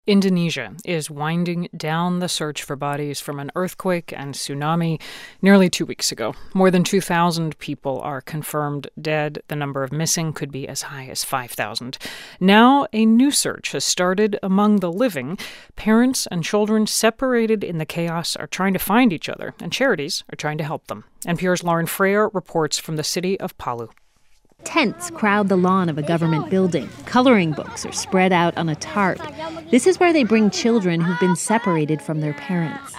Indonesia is winding down the search for bodies from an earthquake and tsunami nearly 2 weeks ago. More than 2,000 people are confirmed dead. The number of missing could be as high as 5,000. Now, a new search has started among the living. Parents and children separated in the chaos are trying to find each other, and charities are trying to help them. NPR's Lauren Freyer reports from the city of Palu. Tents crowd the lawn of a government building. Coloring books are spread out on a tarp. This is where they bring children who've been separated from their parents.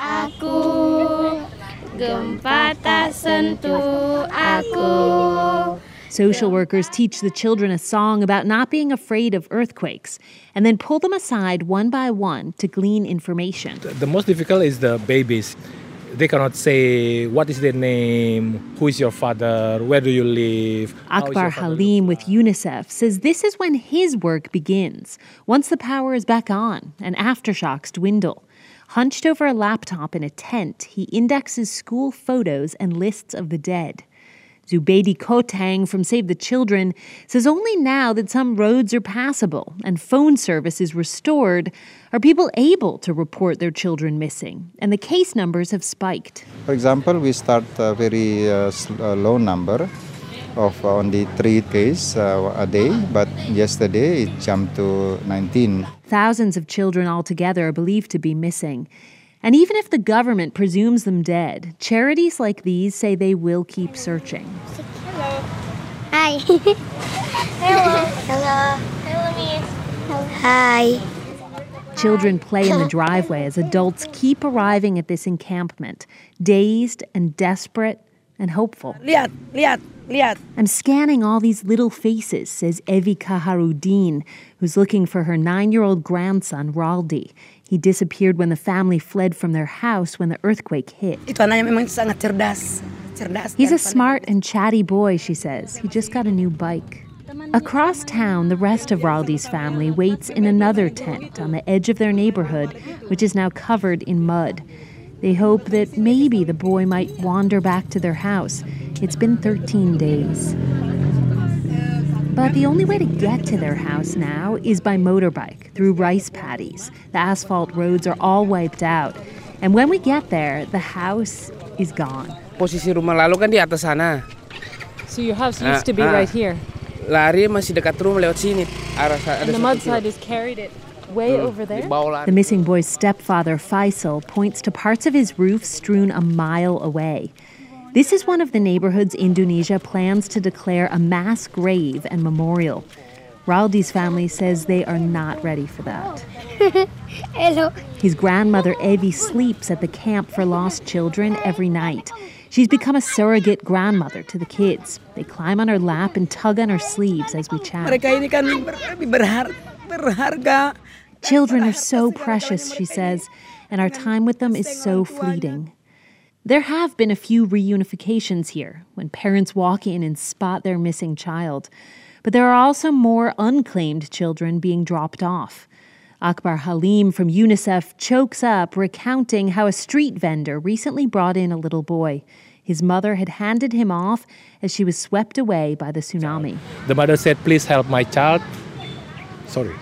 Social workers teach the children a song about not being afraid of earthquakes and then pull them aside one by one to glean information. The most difficult is the babies. They cannot say what is their name, who is your father, where do you live. Akbar Halim with UNICEF says this is when his work begins, once the power is back on and aftershocks dwindle. Hunched over a laptop in a tent, he indexes school photos and lists of the dead. Zubeidi Kotang from Save the Children says only now that some roads are passable and phone service is restored are people able to report their children missing, and the case numbers have spiked. For example, we start a very low number of only 3 cases a day, but yesterday it jumped to 19. Thousands of children altogether are believed to be missing. And even if the government presumes them dead, charities like these say they will keep searching. Hello. Hi. Hello. Hello. Hello, Miss. Hello. Hi. Children play in the driveway as adults keep arriving at this encampment, dazed and desperate and hopeful. Lihat. I'm scanning all these little faces, says Evi Kaharudin, who's looking for her 9-year-old grandson, Raldi. He disappeared when the family fled from their house when the earthquake hit. Itu anaknya memang sangat cerdas. He's a smart and chatty boy, she says. He just got a new bike. Across town, the rest of Raldi's family waits in another tent on the edge of their neighborhood, which is now covered in mud. They hope that maybe the boy might wander back to their house. It's been 13 days. But the only way to get to their house now is by motorbike, through rice paddies. The asphalt roads are all wiped out. And when we get there, the house is gone. Posisi rumah lalu kan di atas sana. So your house used to be right here? Lari masih dekat rumah lewat sini. And the mudslide has carried it way over there? The missing boy's stepfather, Faisal, points to parts of his roof strewn a mile away. This is one of the neighborhoods Indonesia plans to declare a mass grave and memorial. Raldi's family says they are not ready for that. Hello. His grandmother, Evi, sleeps at the camp for lost children every night. She's become a surrogate grandmother to the kids. They climb on her lap and tug on her sleeves as we chat. Mereka ini kan berharga. Children are so precious, she says, and our time with them is so fleeting. There have been a few reunifications here, when parents walk in and spot their missing child. But there are also more unclaimed children being dropped off. Akbar Halim from UNICEF chokes up, recounting how a street vendor recently brought in a little boy. His mother had handed him off as she was swept away by the tsunami. The mother said, please help my child. Sorry.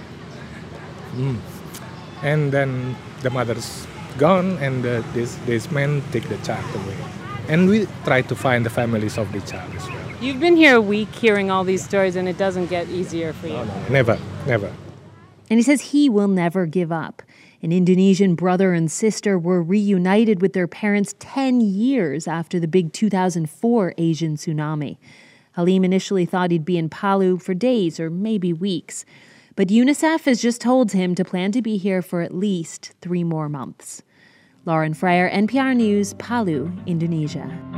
And then the mother's gone, and this man take the child away. And we try to find the families of the child as well. You've been here a week hearing all these stories, and it doesn't get easier for you. No, never. And he says he will never give up. An Indonesian brother and sister were reunited with their parents 10 years after the big 2004 Asian tsunami. Halim initially thought he'd be in Palu for days or maybe weeks. But UNICEF has just told him to plan to be here for at least 3 more months. Lauren Freyer, NPR News, Palu, Indonesia.